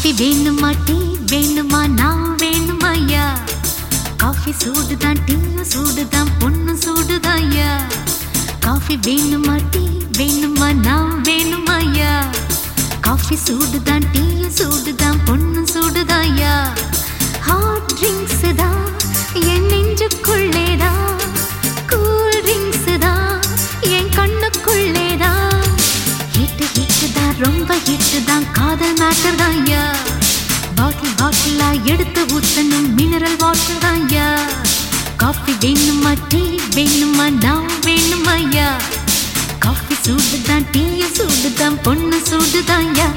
coffee வேணுமா tea வேணுமா நான் வேணுமாய்யா காஃபி சூடுதான் டீயும் சூடுதான் பொண்ணும் சூடுதாய்யா காஃபி வேணுமா டீ வேணுமா நான் வேணுமாய்யா காஃபி சூடுதான் டீயும் சூடுதான் பொண்ணும் சூடுதாய்யா ஹாட் ட்ரிங்க்ஸ் தான் என் நெஞ்சுக்குள்ளேதா கூல் ட்ரிங்க்ஸ் தான் என் கண்ணுக்குள்ளேதா ஹிட்டு தான் ரொம்ப ஹிட்டு தான் காதல் மேட்டர் தான்யா பாட்டிலா எடுத்து ஊத்தணும் மினரல் வாட்டர் தான்யா காஃபி வேணுமா டீ வேணுமா நான் வேணுமாய்யா காஃபி சூடுதான் டீயும் சூடுதான் பொண்ணு சூடுதான்யா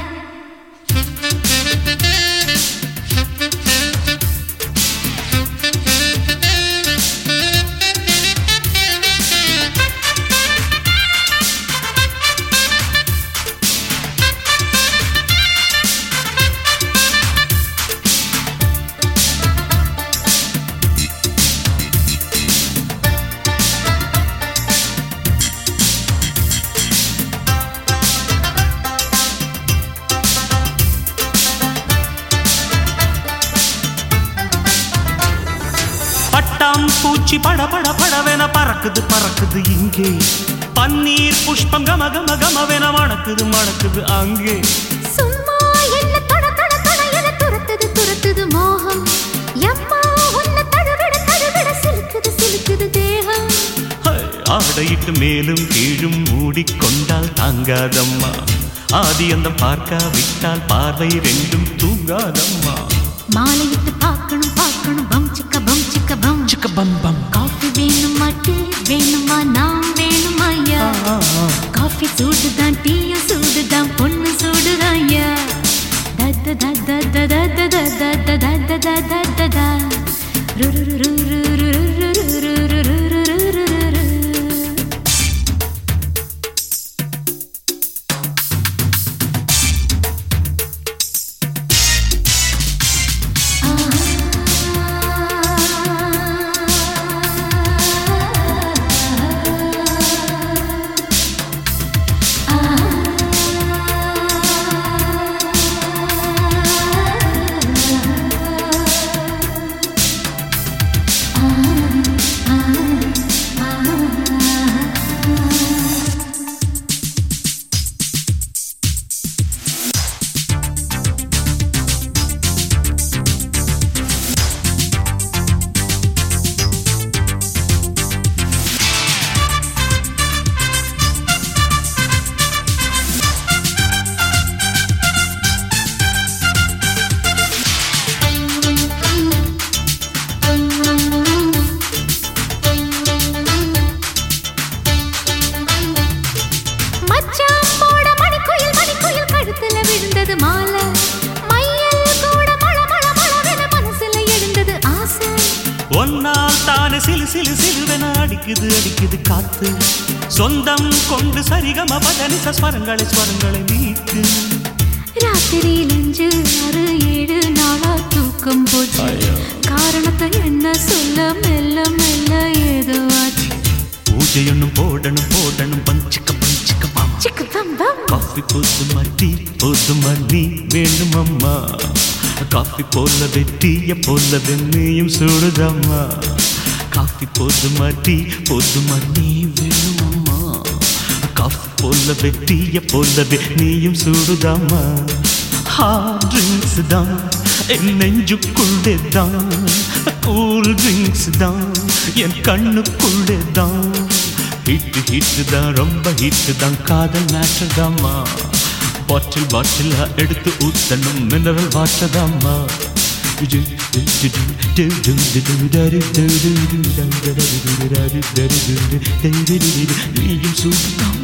பூச்சி பட பட படவென பறக்குது இங்கே பன்னீர் புஷ்பம் கம கம கமவென மணக்குது அங்கே சும்மா என்ன தொட தொட தொட என துரத்துது மோகம் எம்மா உன்னை தழுவிட சிலுக்குது தேகம் ஆடையிட்டு மேலும் கீழும் மூடிக்கொண்டால் தாங்காதம்மா ஆதி அந்த பார்க்காவிட்டால் பார்வை ரெண்டும் தூங்காதம்மா மாலையிட்டு பார்க்கணும் பம் சிக்க பம் பம் காஃபி வேணுமா டீ வேணுமா நான் வேணுமாய்யா காஃபி சூடுதான் டீயும் சூடுதான் பொண்ணு சூடுதாய்யா தத்த தத்த தத்த தத்த தத்த தத்த தத்த ஒன்னால் தானே சிலு சிலு சிலுவென அடிக்குது காத்து சொந்தம் கொண்டு சரிகம பதனி ஸ்வரங்களை நீக்கு ராத்திரியில் 5 6 7 நாளா தூக்கம் போச்சு காரணத்தை என்ன சொல்ல மெல்ல ஏதோ ஆச்சு பூஜை ஒன்னும் போடணும் பஞ்சிக்க காஃபி போதுமா நீ வேணும் அம்மா காஃபி போலவே டீய போலவே நீயும் சூடுதம்மா காஃபி போதுமா நீ வேணும் அம்மா காஃபி போலவே டீய போலவே நீயும் சூடுதம்மா ஹாட் ட்ரிங்க்ஸ் தான் என் நெஞ்சுக்குள்ளே தான் கூல் ட்ரிங்க்ஸ் தான் என் கண்ணுக்குள்ளே தான் ஹிட்டு தான் ரொம்ப ஹிட்டு தான் காதல் மேட்டர் தாம்மா பாட்டிலா எடுத்து ஊத்தணும் மினரல் வாட்டர் தாம்மா நீயும் சூடுதான்